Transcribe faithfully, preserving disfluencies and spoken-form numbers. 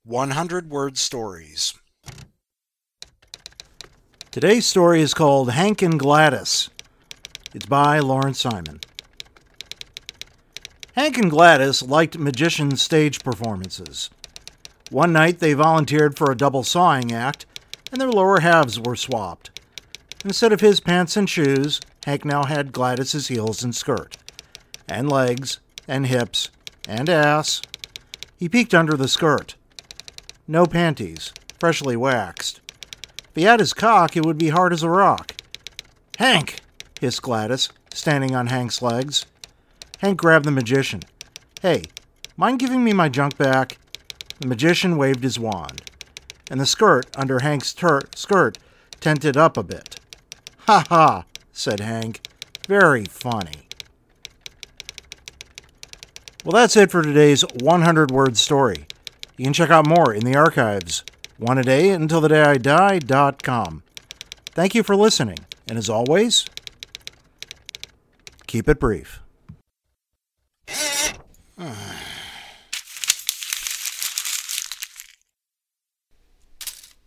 one hundred Word Stories. Today's story is called Hank and Gladys. It's by Lawrence Simon. Hank and Gladys liked magician stage performances. One night they volunteered for a double sawing act, and their lower halves were swapped. Instead of his pants and shoes, Hank now had Gladys's heels and skirt, and legs, and hips, and ass. He peeked under the skirt. No panties, freshly waxed. If he had his cock, it would be hard as a rock. "Hank!" hissed Gladys, standing on Hank's legs. Hank grabbed the magician. "Hey, mind giving me my junk back?" The magician waved his wand, and the skirt under Hank's tur- skirt tented up a bit. "Ha ha," said Hank. "Very funny." Well, that's it for today's one hundred Word Story. You can check out more in the archives. One a day until the day I die dot com. Thank you for listening, and as always, keep it brief.